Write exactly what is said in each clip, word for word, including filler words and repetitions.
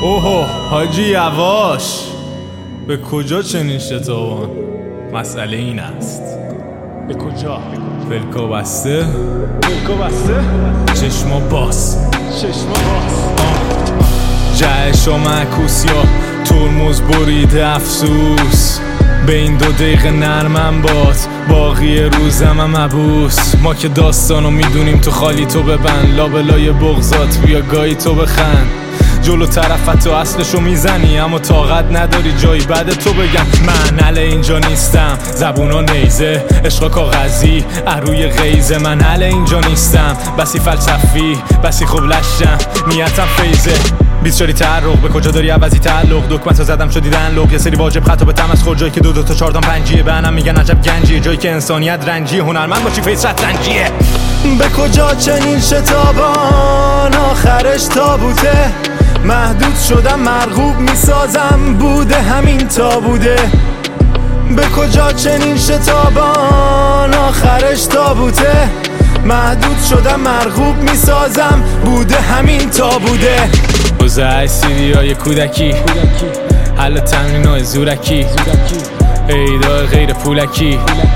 اوه حاجی یواش، به کجا چنین شتابان؟ مسئله این است به کجا؟ فلکو بسته فلکو بسته چشما باز چشما باز جهش و معکوس یا ترمز بریده افسوس به این دو دقیقه نرمم باد باقی روزم هم عبوس. ما که داستانو میدونیم تو خالی تو ببند لابلای بغضات بیا گاهی تو بخند جلو طرفت و اصلشو میزنی اما طاقت نداری جایی بعد تو بگم من حل اینجا نیستم. زبونا نیزه عشق کاغذی اروی غیزه من حل اینجا نیستم. بسی فلسفی بسی خوب لشم نیتم فیزه بیسچاری تعرق به کجا داری عوضی تعلق دکمتو زدم شدی دنلوق یه سری واجب خطا به تم از خور جایی که دو دو تا چهار تا پنجیه به انم میگن عجب گنجیه جایی که انسانیت رنجیه هنرمند باشی فیس رنجیه. به کجا چنین شتابان آخرش تابوته محدود شدم مرغوب میسازم بوده همین تا بوده. به کجا چنین شتابان آخرش تابوته محدود شدم مرغوب میسازم بوده همین تا بوده. گذشت سیدی های کودکی حل تمرین های زورکی ایدای غیر پولکی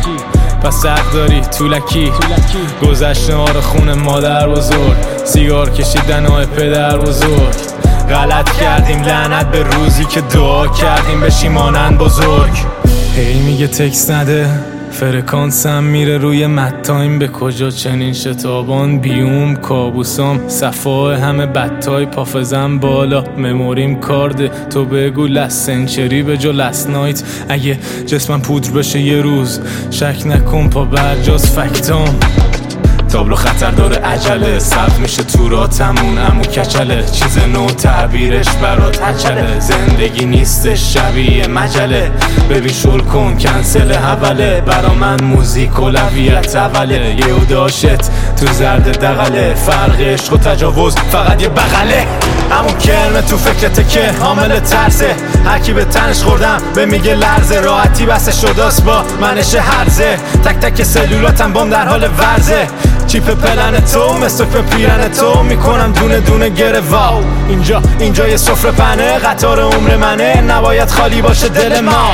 پس حق داری طولکی گذشت نهار خون مادر بزرگ سیگار کشیدن های پدر بزرگ غلط کردیم لعنت به روزی که دعا کردیم بشیم مانند بزرگ. هی میگه تکس نده فرکانسم میره روی مدتایم به کجا چنین شتابان بیوم کابوسام صفای همه بدتای پافزم بالا مموریم کارده تو بگو لست سنچری به جا لست نایت اگه جسمم پودر بشه یه روز شک نکن پا برجاز فکتام تابلو خطر داره عجله ثبت میشه تو را تمون امو کچله چیز نو تعبیرش برات هچله زندگی نیستش شبیه مجله ببین شل کن کنسل حوله برا من موزیک اولویت اوله یه داشت تو زرد دقله فرق عشق و تجاوز فقط یه بغله امو کرمه تو فکرته که حامل ترسه هرکی به تنش خوردم به میگه لرزه راحتی بسه شداست با منش هرزه تک تک سلولاتم بام در حال ورزه چیپ پلن تو مثل به پیرن تو میکنم دونه دونه گره واو اینجا اینجا یه سفره پنه قطار عمر منه نباید خالی باشه دل ما.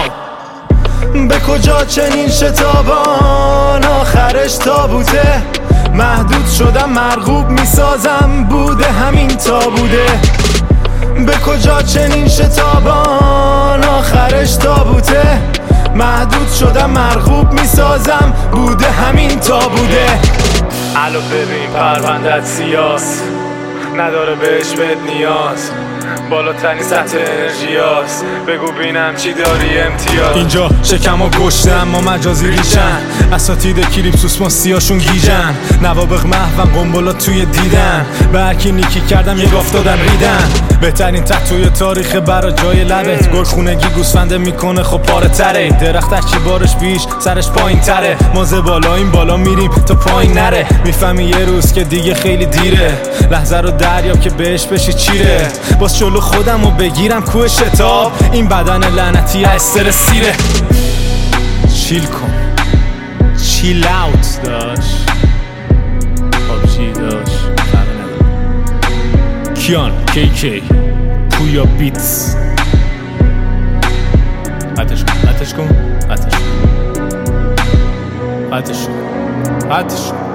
به کجا چنین شتابان آخرش تابوته محدود شدم مرغوب میسازم بوده همین تا بوده. به کجا چنین شتابان آخرش تابوته محدود شدم مرغوب میسازم بوده همین تا بوده. الو ببین پروندت سیاس نداره بهش بد نیاز بالاترین سطح انرژیاس بگو بینم چی داری امتیاز. اینجا شکم و گشته اما مجازی ریشن اساتید کلیپسوس ماستیاشون گیجن نوابق محوم قنبلا توی دیدن به هرکی نیکی کردم یه گاف دادن ریدن بهترین تتوی تاریخ برا جای لبت گل خونگی گوسفنده میکنه خب پاره تره درختش چی بارش بیش سرش پایین تره ما ز بالا این بالا میریم تا پایین نره میفهمی یه روز که دیگه خیلی دیره لحظه رو دریاب که بهش بشی چیره باز جلو خودم رو بگیرم کوه شتاب این بدن لعنتی استرسیره. چیل کن چیل اوت داشت پابجی داشت کیان کی کی پویا بیتس آتش کن آتش کن آتش کن آتش کن آتش کن